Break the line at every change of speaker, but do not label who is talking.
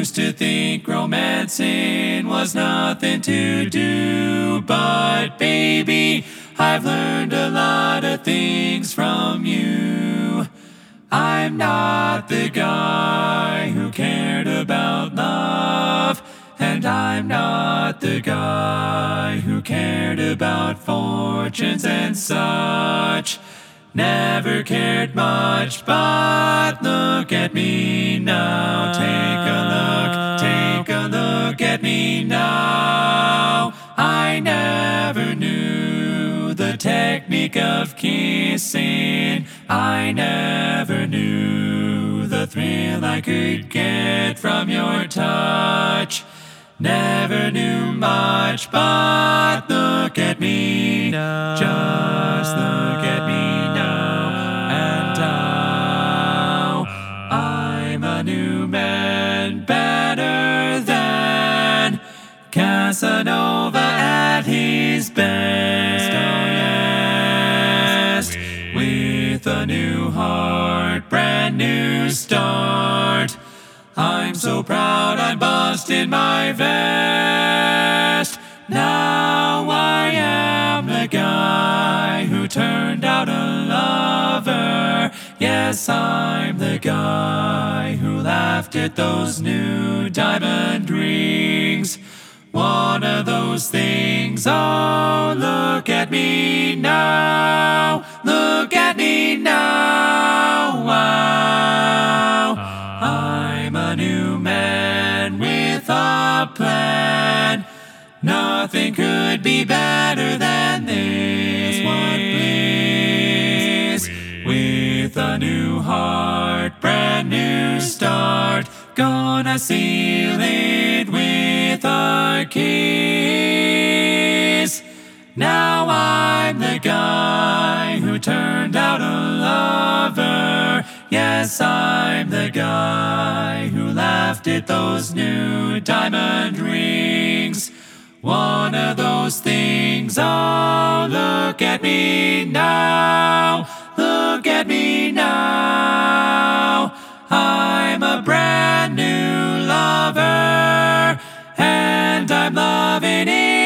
Used to think romancing was nothing to do, but baby, I've learned a lot of things from you. I'm not the guy who cared about love, and I'm not the guy who cared about fortunes and such. Never cared much, but look at me now. Take a look at me now. I never knew the technique of kissing. I never knew the thrill I could get from your touch. Never knew much, but look at me now. Just look at me now. And now I'm a new man, better than Casanova at his best. Oh yes, with a new heart, brand new start. I'm so proud I'm busting my vest. Now I am the guy who turned out a lover. Yes, I'm the guy who laughed at those new diamond rings. One of those things, oh, look at me now. Look at me now. Wow. I'm a new man with a plan. Nothing could be better than this. What bliss! With a new heart, brand new start. Gonna seal it with a kiss. Now I'm the guy who turned out a lover. Yes, I'm the guy who laughed at those new diamond rings. One of those things, oh, look at me now. Look at me now. I'm a brand new lover, and I'm loving it.